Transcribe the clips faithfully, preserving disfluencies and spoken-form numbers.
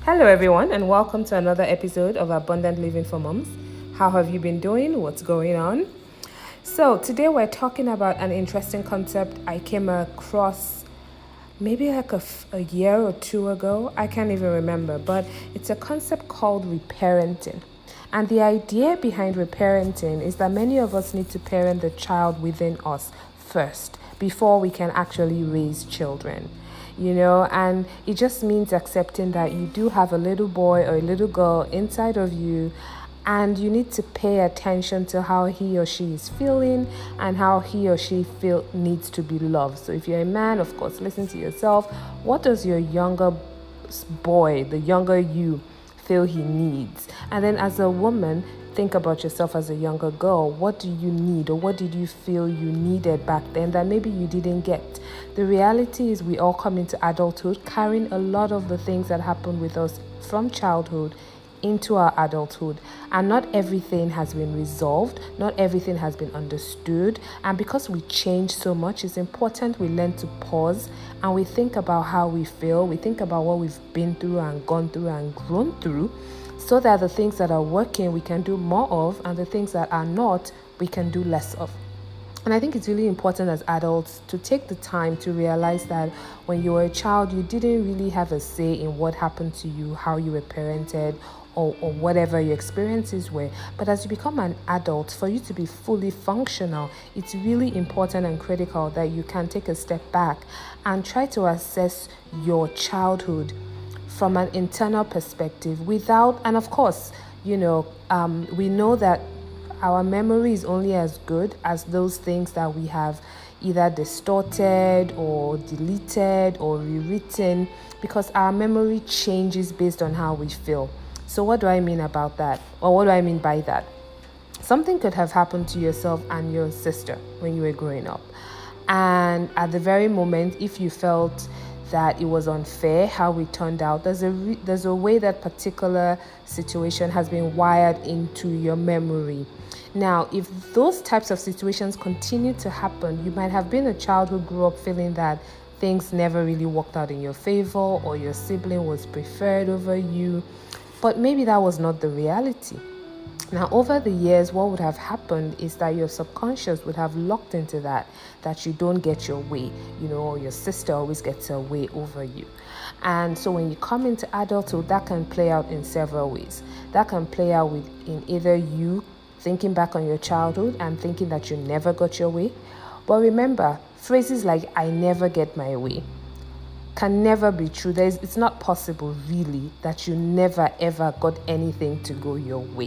Hello, everyone, and welcome to another episode of Abundant Living for Moms. How have you been doing? What's going on? So, today we're talking about an interesting concept I came across maybe like a, f- a year or two ago. I can't even remember, but it's a concept called reparenting. And the idea behind reparenting is that many of us need to parent the child within us first before we can actually raise children. You know, and it just means accepting that you do have a little boy or a little girl inside of you, and you need to pay attention to how he or she is feeling and how he or she feel needs to be loved. So if you're a man, of course, listen to yourself. What does your younger boy, the younger you, feel he needs? And then as a woman, think about yourself as a younger girl. What do you need, or what did you feel you needed back then that maybe you didn't get? The reality is we all come into adulthood carrying a lot of the things that happened with us from childhood into our adulthood, and not everything has been resolved, not everything has been understood. And because we change so much, it's important we learn to pause and we think about how we feel, we think about what we've been through and gone through and grown through, so that the things that are working we can do more of, and the things that are not we can do less of. And I think it's really important as adults to take the time to realize that when you were a child, you didn't really have a say in what happened to you, how you were parented, or, or whatever your experiences were. But as you become an adult, for you to be fully functional, it's really important and critical that you can take a step back and try to assess your childhood from an internal perspective without, and of course, you know, um, we know that our memory is only as good as those things that we have either distorted or deleted or rewritten, because our memory changes based on how we feel. So what do I mean about that? Or what do I mean by that? Something could have happened to yourself and your sister when you were growing up. And at the very moment, if you felt that it was unfair how it turned out, there's a re- there's a way that particular situation has been wired into your memory. Now, if those types of situations continue to happen, you might have been a child who grew up feeling that things never really worked out in your favor, or your sibling was preferred over you, but maybe that was not the reality. Now, over the years, what would have happened is that your subconscious would have locked into that, that you don't get your way, you know, or your sister always gets her way over you. And so when you come into adulthood, that can play out in several ways. That can play out with in either you thinking back on your childhood and thinking that you never got your way. But remember, phrases like "I never get my way" can never be true. There's, it's not possible, really, that you never ever got anything to go your way.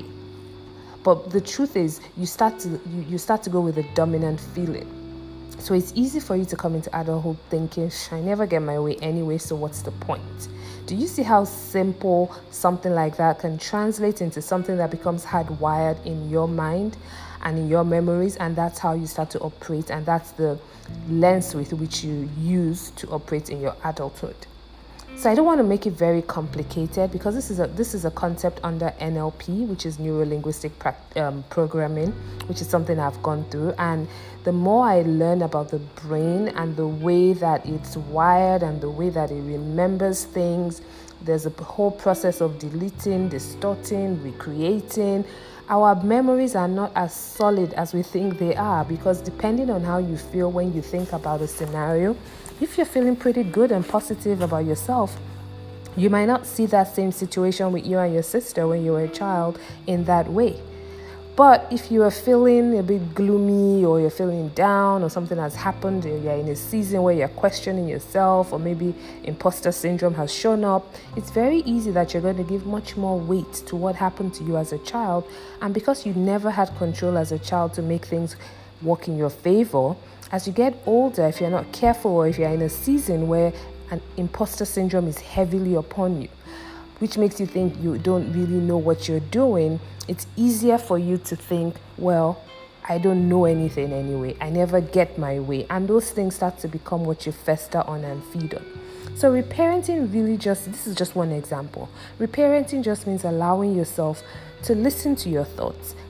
But the truth is, you start to you, you start to go with a dominant feeling. So it's easy for you to come into adulthood thinking, I never get my way anyway, so what's the point? Do you see how simple something like that can translate into something that becomes hardwired in your mind and in your memories? And that's how you start to operate, and that's the lens with which you use to operate in your adulthood. So I don't want to make it very complicated, because this is a this is a concept under N L P, which is neuro-linguistic pra- um, programming, which is something I've gone through. And the more I learn about the brain and the way that it's wired and the way that it remembers things, there's a whole process of deleting, distorting, recreating. Our memories are not as solid as we think they are, because depending on how you feel when you think about a scenario, if you're feeling pretty good and positive about yourself, you might not see that same situation with you and your sister when you were a child in that way. But if you are feeling a bit gloomy, or you're feeling down, or something has happened, or you're in a season where you're questioning yourself, or maybe imposter syndrome has shown up, it's very easy that you're going to give much more weight to what happened to you as a child. And because you never had control as a child to make things work in your favor, as you get older, if you're not careful, or if you're in a season where an imposter syndrome is heavily upon you, which makes you think you don't really know what you're doing, it's easier for you to think, well, I don't know anything anyway, I never get my way. And those things start to become what you fester on and feed on. So reparenting really just, this is just one example. Reparenting just means allowing yourself to listen to your thoughts,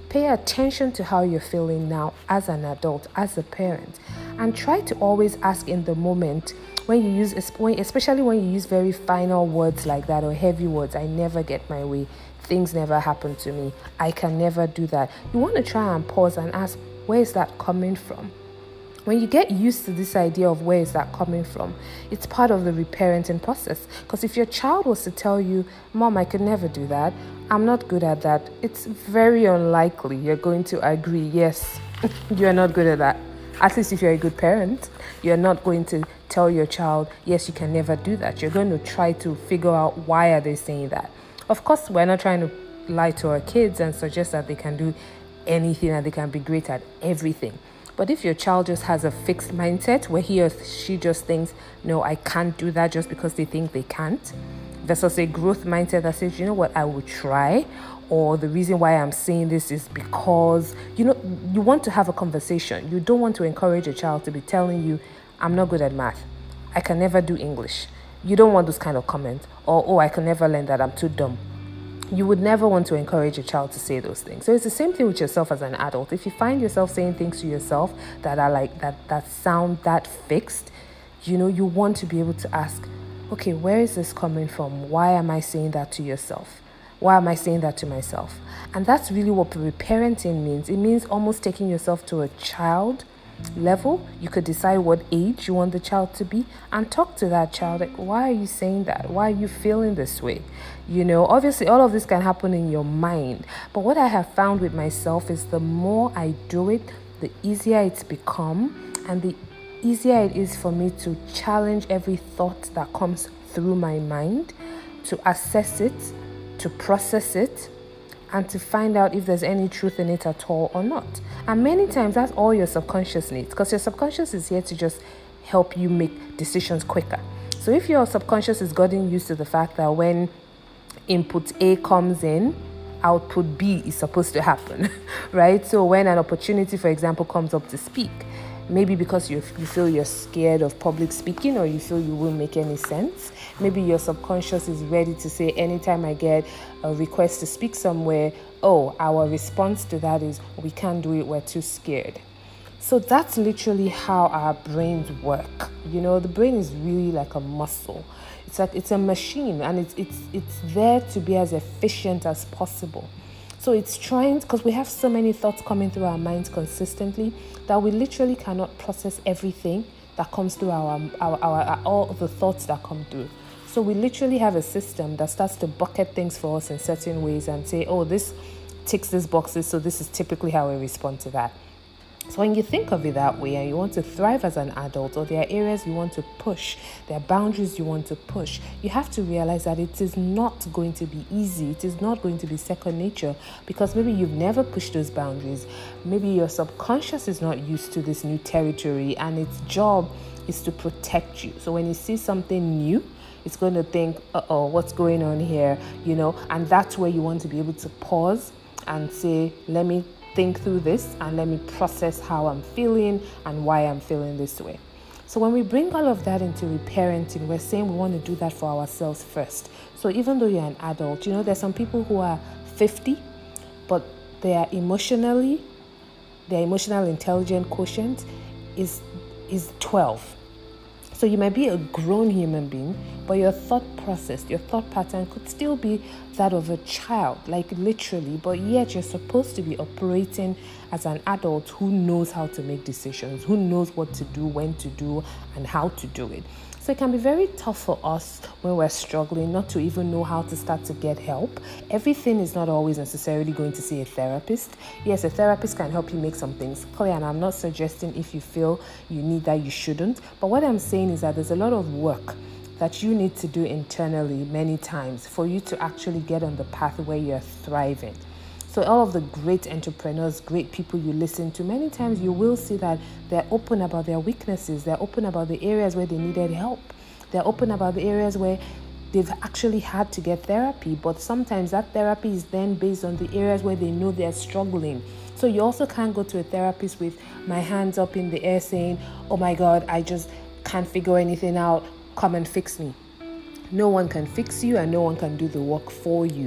Pay attention to how you're feeling now as an adult, as a parent, and try to always ask in the moment when you use, especially when you use very final words like that or heavy words. I never get my way. Things never happen to me. I can never do that. You want to try and pause and ask, where is that coming from? When you get used to this idea of where is that coming from, it's part of the reparenting process. Because if your child was to tell you, Mom, I could never do that, I'm not good at that, it's very unlikely you're going to agree, yes, you're not good at that. At least if you're a good parent, you're not going to tell your child, yes, you can never do that. You're going to try to figure out why are they saying that. Of course, we're not trying to lie to our kids and suggest that they can do anything and they can be great at everything. But if your child just has a fixed mindset where he or she just thinks, no, I can't do that just because they think they can't, versus a growth mindset that says, you know what, I will try, or the reason why I'm saying this is because, you know, you want to have a conversation. You don't want to encourage a child to be telling you, I'm not good at math, I can never do English. You don't want those kind of comments. Or, oh, I can never learn that, I'm too dumb. You would never want to encourage a child to say those things. So it's the same thing with yourself as an adult. If you find yourself saying things to yourself that are like that, that sound that fixed, you know, you want to be able to ask, okay, where is this coming from? Why am I saying that to yourself? Why am I saying that to myself? And that's really what reparenting means. It means almost taking yourself to a child level. You could decide what age you want the child to be and talk to that child like, why are you saying that? Why are you feeling this way? You know, obviously all of this can happen in your mind, but what I have found with myself is the more I do it, the easier it's become, and the easier it is for me to challenge every thought that comes through my mind, to assess it, to process it, and to find out if there's any truth in it at all or not. And many times that's all your subconscious needs, because your subconscious is here to just help you make decisions quicker. So if your subconscious is getting used to the fact that when input A comes in, output B is supposed to happen, right? So when an opportunity, for example, comes up to speak, maybe because you, you feel you're scared of public speaking, or you feel you won't make any sense, maybe your subconscious is ready to say, anytime I get a request to speak somewhere, oh, our response to that is, we can't do it, we're too scared. So that's literally how our brains work. You know, the brain is really like a muscle. It's like it's a machine, and it's it's it's there to be as efficient as possible. So it's trying, because we have so many thoughts coming through our minds consistently that we literally cannot process everything that comes through our, our, our, our all the thoughts that come through. So we literally have a system that starts to bucket things for us in certain ways and say, oh, this ticks these boxes, so this is typically how we respond to that. So when you think of it that way and you want to thrive as an adult, or there are areas you want to push, there are boundaries you want to push, you have to realize that it is not going to be easy. It is not going to be second nature, because maybe you've never pushed those boundaries. Maybe your subconscious is not used to this new territory, and its job is to protect you. So when you see something new, it's going to think, uh-oh, what's going on here? You know, and that's where you want to be able to pause and say, let me think through this and let me process how I'm feeling and why I'm feeling this way. So when we bring all of that into reparenting, we're saying we want to do that for ourselves first. So even though you're an adult, you know, there's some people who are fifty, but they are emotionally, their emotional intelligence quotient is is twelve. So you might be a grown human being, but your thought process, your thought pattern could still be that of a child, like literally, but yet you're supposed to be operating as an adult who knows how to make decisions, who knows what to do, when to do, and how to do it. So it can be very tough for us when we're struggling not to even know how to start to get help. Everything is not always necessarily going to see a therapist. Yes, a therapist can help you make some things clear, and I'm not suggesting if you feel you need that, you shouldn't. But what I'm saying is that there's a lot of work that you need to do internally many times for you to actually get on the path where you're thriving. So all of the great entrepreneurs, great people you listen to, many times you will see that they're open about their weaknesses. They're open about the areas where they needed help. They're open about the areas where they've actually had to get therapy. But sometimes that therapy is then based on the areas where they know they're struggling. So you also can't go to a therapist with my hands up in the air saying, oh my God, I just can't figure anything out. Come and fix me. No one can fix you, and no one can do the work for you.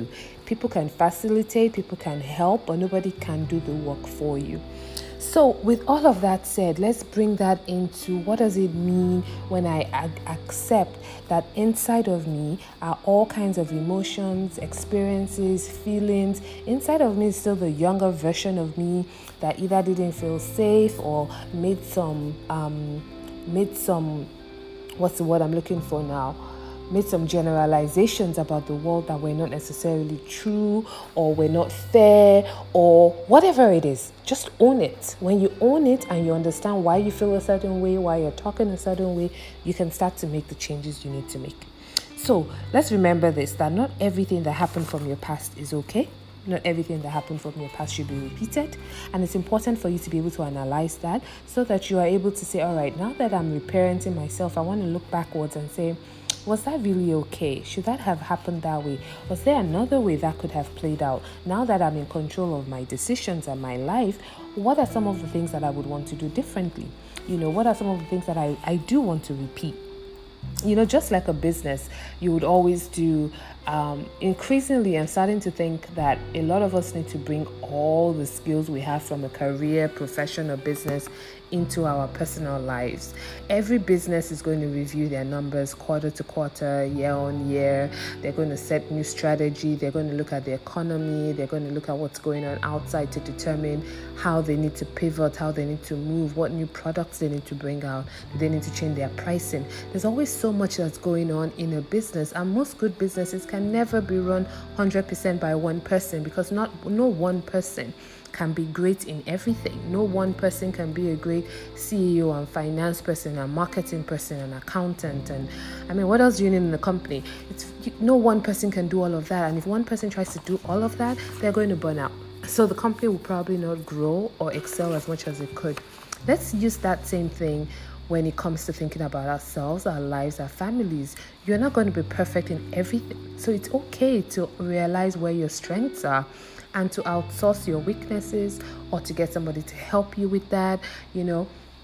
People can facilitate, people can help, but nobody can do the work for you. So with all of that said, let's bring that into what does it mean when I ag- accept that inside of me are all kinds of emotions, experiences, feelings. Inside of me is still the younger version of me that either didn't feel safe or made some, um, made some, what's the word I'm looking for now? Made some generalizations about the world that were not necessarily true or were not fair or whatever it is. Just own it. When you own it and you understand why you feel a certain way, why you're talking a certain way, you can start to make the changes you need to make. So let's remember this, that not everything that happened from your past is okay. Not everything that happened from your past should be repeated. And it's important for you to be able to analyze that so that you are able to say, all right, now that I'm reparenting myself, I want to look backwards and say, was that really okay? Should that have happened that way? Was there another way that could have played out? Now that I'm in control of my decisions and my life, what are some of the things that I would want to do differently? You know, what are some of the things that I, I do want to repeat? You know, just like a business, you would always do, um, increasingly, I'm starting to think that a lot of us need to bring all the skills we have from a career, profession, or business into our personal lives. Every business is going to review their numbers quarter to quarter, year on year. They're going to set new strategy. They're going to look at the economy. They're going to look at what's going on outside to determine how they need to pivot, how they need to move, what new products they need to bring out. Do they need to change their pricing? There's always so much that's going on in a business, and most good businesses can never be run one hundred percent by one person, because not no one person can be great in everything. No one person can be a great C E O and finance person and marketing person and accountant, and I mean, what else do you need in the company? It's no one person can do all of that, and if one person tries to do all of that, they're going to burn out. So the company will probably not grow or excel as much as it could. Let's use that same thing when it comes to thinking about ourselves, our lives, our families. You're not going to be perfect in everything. So it's okay to realize where your strengths are and to outsource your weaknesses or to get somebody to help you with that. You know,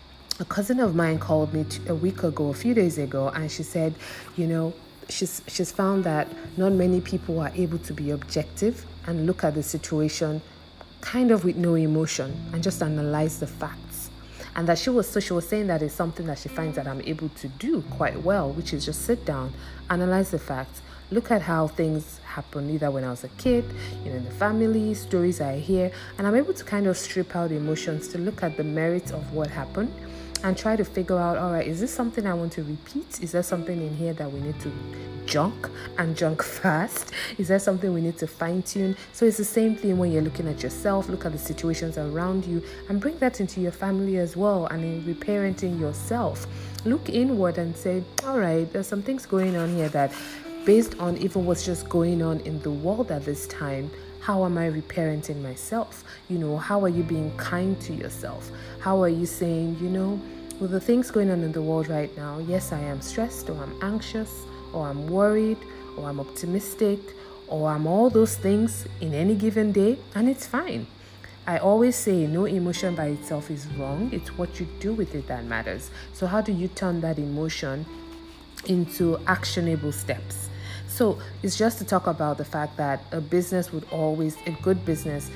a cousin of mine called me a week ago, a few days ago, and she said, you know, she's she's found that not many people are able to be objective and look at the situation kind of with no emotion and just analyze the facts. And that she was so she was saying that it's something that she finds that I'm able to do quite well, which is just sit down, analyze the facts, look at how things happen, either when I was a kid, you know, in the family, stories I hear, and I'm able to kind of strip out emotions to look at the merits of what happened and try to figure out, all right, is this something I want to repeat? Is there something in here that we need to junk and junk fast? Is there something we need to fine tune? So it's the same thing when you're looking at yourself, look at the situations around you and bring that into your family as well. And in reparenting yourself, look inward and say, all right, there's some things going on here that based on even what's just going on in the world at this time, how am I reparenting myself? You know, how are you being kind to yourself? How are you saying, you know, with the things going on in the world right now, yes, I am stressed or I'm anxious or I'm worried or I'm optimistic or I'm all those things in any given day, and it's fine. I always say no emotion by itself is wrong. It's what you do with it that matters. So how do you turn that emotion into actionable steps? So it's just to talk about the fact that a business would always, a good business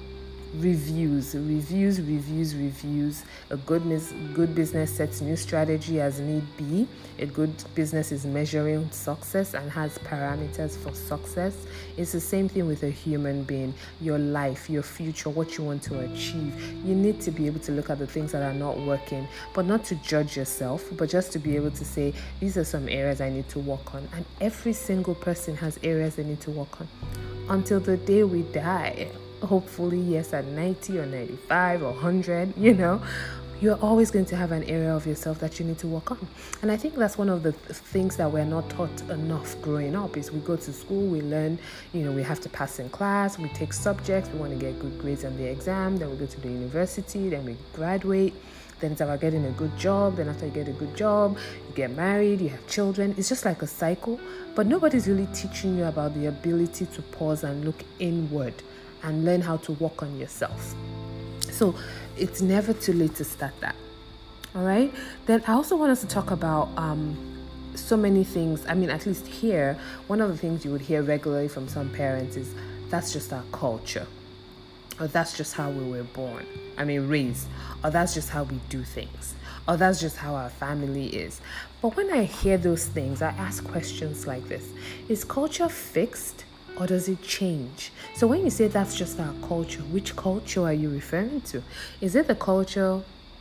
reviews, reviews, reviews, reviews. A good, mis- good business sets new strategy as need be. A good business is measuring success and has parameters for success. It's the same thing with a human being. Your life, your future, what you want to achieve. You need to be able to look at the things that are not working, but not to judge yourself, but just to be able to say, these are some areas I need to work on. And every single person has areas they need to work on until the day we die. Hopefully, yes, at ninety or ninety-five or one hundred, you know, you're always going to have an area of yourself that you need to work on. And I think that's one of the th- things that we're not taught enough growing up is we go to school, we learn, you know, we have to pass in class, we take subjects, we want to get good grades on the exam, then we go to the university, then we graduate. Then it's about getting a good job. Then after you get a good job, you get married, you have children. It's just like a cycle. But nobody's really teaching you about the ability to pause and look inward and learn how to work on yourself. So it's never too late to start that. All right. Then I also want us to talk about um, so many things. I mean, at least here, one of the things you would hear regularly from some parents is that's just our culture, or that's just how we were born, I mean raised, or that's just how we do things, or that's just how our family is. But when I hear those things, I ask questions like this: is culture fixed, or does it change? So when you say that's just our culture, which culture are you referring to? Is it the culture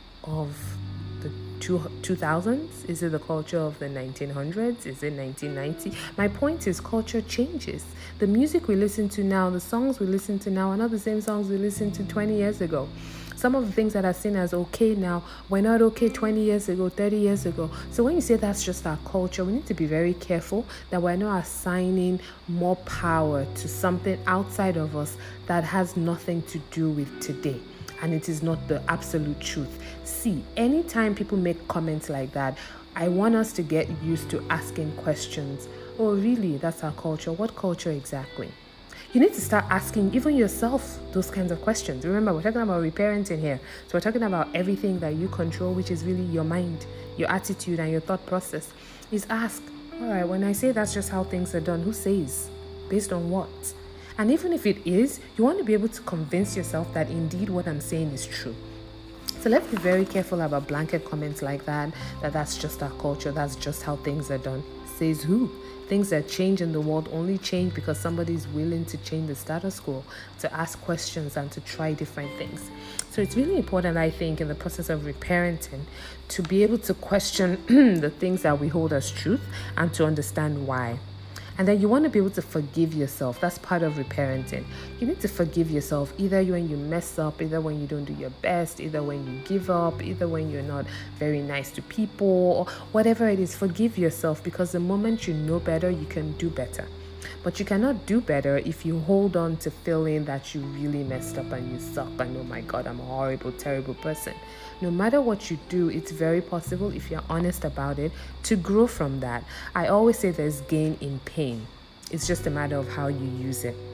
of the two, 2000s? Is it the culture of the nineteen hundreds? Is it nineteen ninety? My point is, culture changes. The music we listen to now, the songs we listen to now are not the same songs we listened to twenty years ago. Some of the things that are seen as okay now were not okay twenty years ago, thirty years ago. So when you say that's just our culture, we need to be very careful that we're not assigning more power to something outside of us that has nothing to do with today. And it is not the absolute truth. See, anytime people make comments like that, I want us to get used to asking questions. Oh, really? That's our culture? What culture exactly? You need to start asking even yourself those kinds of questions. Remember, we're talking about reparenting here. So we're talking about everything that you control, which is really your mind, your attitude, and your thought process. Is ask, all right, when I say that's just how things are done, who says? Based on what? And even if it is, you want to be able to convince yourself that indeed what I'm saying is true. So let's be very careful about blanket comments like that, that that's just our culture, that's just how things are done. Says who? Things that change in the world only change because somebody's willing to change the status quo, to ask questions and to try different things. So it's really important, I think, in the process of reparenting, to be able to question the things that we hold as truth and to understand why. And then you want to be able to forgive yourself. That's part of reparenting. You need to forgive yourself either when you mess up, either when you don't do your best, either when you give up, either when you're not very nice to people, or whatever it is. Forgive yourself, because the moment you know better, you can do better. But you cannot do better if you hold on to feeling that you really messed up and you suck and oh my God, I'm a horrible, terrible person. No matter what you do, it's very possible, if you're honest about it, to grow from that. I always say there's gain in pain. It's just a matter of how you use it.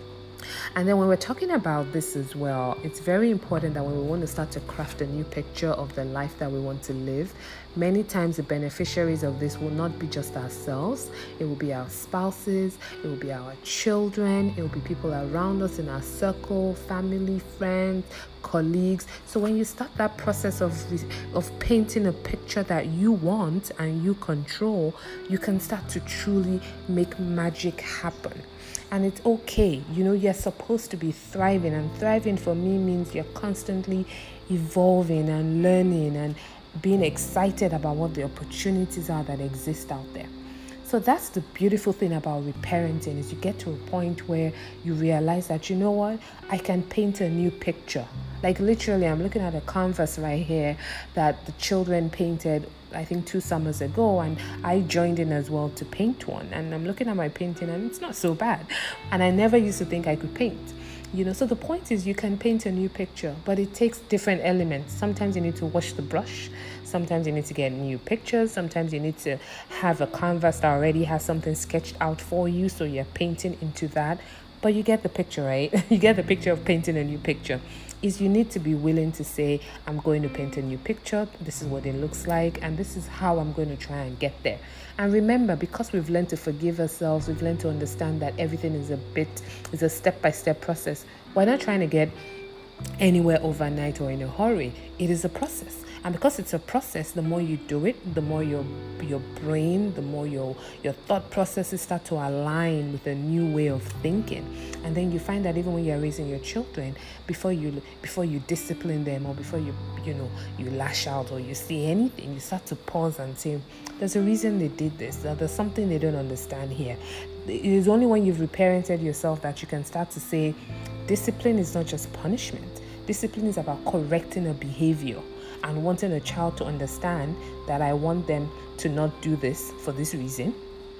And then when we're talking about this as well, it's very important that when we want to start to craft a new picture of the life that we want to live, many times the beneficiaries of this will not be just ourselves. It will be our spouses, it will be our children, it will be people around us in our circle, family, friends, colleagues. So when you start that process of of painting a picture that you want and you control, you can start to truly make magic happen. And it's okay, you know, you're supposed to be thriving, and thriving for me means you're constantly evolving and learning and being excited about what the opportunities are that exist out there. So that's the beautiful thing about reparenting, is you get to a point where you realize that, you know what, I can paint a new picture. Like literally, I'm looking at a canvas right here that the children painted, I think two summers ago, and I joined in as well to paint one. And I'm looking at my painting and it's not so bad. And I never used to think I could paint. You know, so the point is you can paint a new picture, but it takes different elements. Sometimes you need to wash the brush. Sometimes you need to get new pictures. Sometimes you need to have a canvas that already has something sketched out for you, so you're painting into that. But you get the picture, right? You get the picture of painting a new picture. Is you need to be willing to say, I'm going to paint a new picture. This is what it looks like, and this is how I'm going to try and get there. And remember, because we've learned to forgive ourselves, we've learned to understand that everything is a bit, is a step-by-step process. We're not trying to get anywhere overnight or in a hurry. It is a process. And because it's a process, the more you do it, the more your your brain, the more your your thought processes start to align with a new way of thinking. And then you find that even when you're raising your children, before you before you discipline them, or before you you know you lash out or you say anything, you start to pause and say, there's a reason they did this. There's something they don't understand here. It is only when you've reparented yourself that you can start to say, discipline is not just punishment. Discipline is about correcting a behavior and wanting a child to understand that I want them to not do this for this reason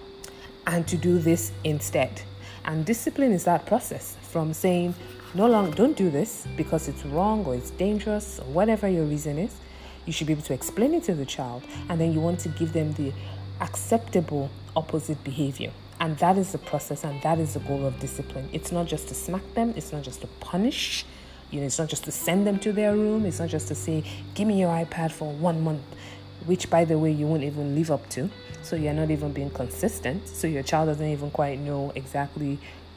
and to do this instead. And discipline is that process from saying, no longer, don't do this because it's wrong or it's dangerous or whatever your reason is. You should be able to explain it to the child, and then you want to give them the acceptable opposite behavior. And that is the process, and that is the goal of discipline. It's not just to smack them, it's not just to punish. You know, it's not just to send them to their room. It's not just to say, give me your iPad for one month, which, by the way, you won't even live up to. So you're not even being consistent. So your child doesn't even quite know exactly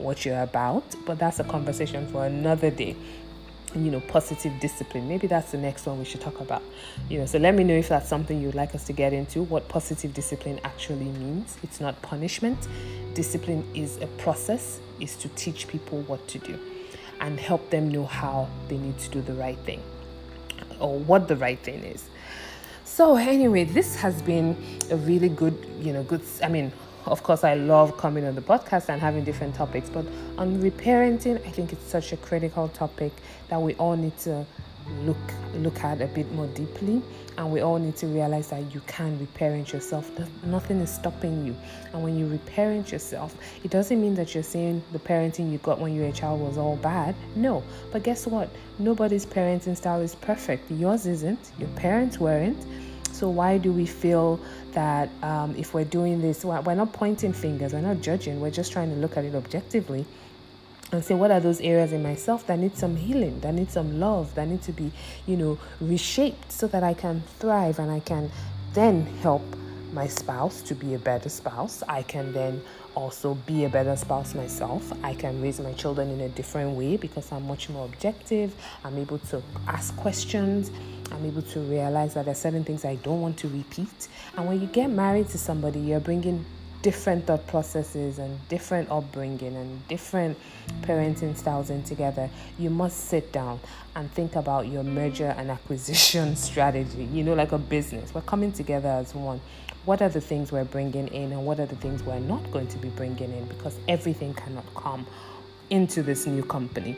what you're about, but that's a conversation for another day. You know, positive discipline, maybe that's the next one we should talk about. You know, so let me know if that's something you'd like us to get into, what positive discipline actually means. It's not punishment. Discipline is a process, is to teach people what to do and help them know how they need to do the right thing or what the right thing is. So anyway, this has been a really good, you know, good, I mean, of course, I love coming on the podcast and having different topics, but on reparenting, I think it's such a critical topic that we all need to look look at a bit more deeply, and we all need to realize that you can reparent yourself. Nothing is stopping you. And when you reparent yourself, it doesn't mean that you're saying the parenting you got when you were a child was all bad. No, but guess what? Nobody's parenting style is perfect. Yours isn't. Your parents weren't. So why do we feel that um, if we're doing this, we're not pointing fingers, we're not judging, we're just trying to look at it objectively and say, what are those areas in myself that need some healing, that need some love, that need to be, you know, reshaped so that I can thrive and I can then help my spouse to be a better spouse. I can then also be a better spouse myself. I can raise my children in a different way because I'm much more objective. I'm able to ask questions. I'm able to realize that there are certain things I don't want to repeat. And when you get married to somebody, you're bringing different thought processes and different upbringing and different parenting styles in together. You must sit down and think about your merger and acquisition strategy, you know, like a business. We're coming together as one. What are the things we're bringing in and what are the things we're not going to be bringing in, because everything cannot come into this new company.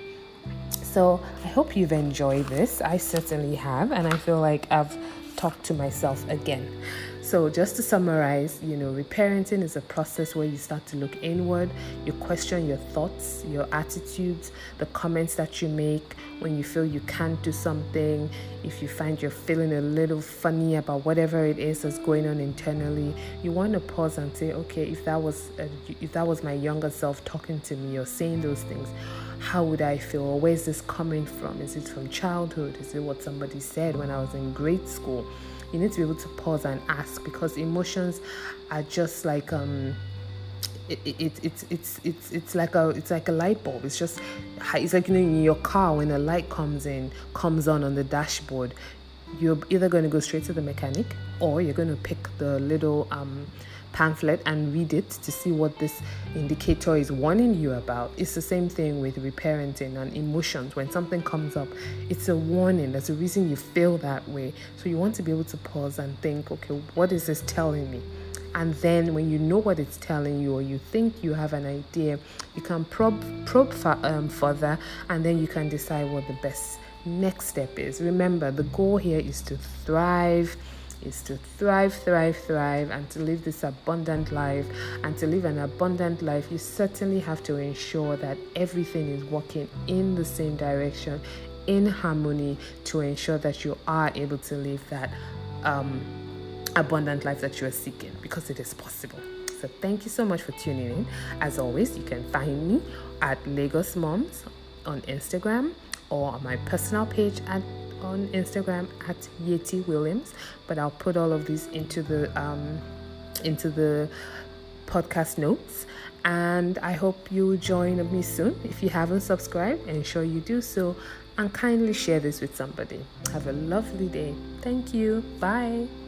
So I hope you've enjoyed this. I certainly have, and I feel like I've talked to myself again. So just to summarize, you know, reparenting is a process where you start to look inward, you question your thoughts, your attitudes, the comments that you make when you feel you can't do something, if you find you're feeling a little funny about whatever it is that's going on internally. You want to pause and say, okay, if that was uh, if that was my younger self talking to me or saying those things, how would I feel? Or where's this coming from? Is it from childhood? Is it what somebody said when I was in grade school? You need to be able to pause and ask, because emotions are just like um it, it, it it's it's it's it's like a it's like a light bulb. It's just it's like, you know, in your car when a light comes in comes on on the dashboard, you're either going to go straight to the mechanic or you're going to pick the little um pamphlet and read it to see what this indicator is warning you about. It's the same thing with reparenting and emotions. When something comes up, it's a warning. There's a reason you feel that way. So you want to be able to pause and think, okay, what is this telling me? And then when you know what it's telling you, or you think you have an idea, you can probe probe for, um, further, and then you can decide what the best next step is. Remember, the goal here is to thrive, is to thrive, thrive, thrive, and to live this abundant life. And to live an abundant life, you certainly have to ensure that everything is working in the same direction, in harmony, to ensure that you are able to live that um, abundant life that you are seeking, because it is possible. So thank you so much for tuning in. As always, you can find me at Lagos Moms on Instagram, or on my personal page at on Instagram at Yeti Williams. But I'll put all of these into the um into the podcast notes, and I hope you join me soon. If you haven't subscribed, ensure you do so, and kindly share this with somebody. Have a lovely day. Thank you. Bye.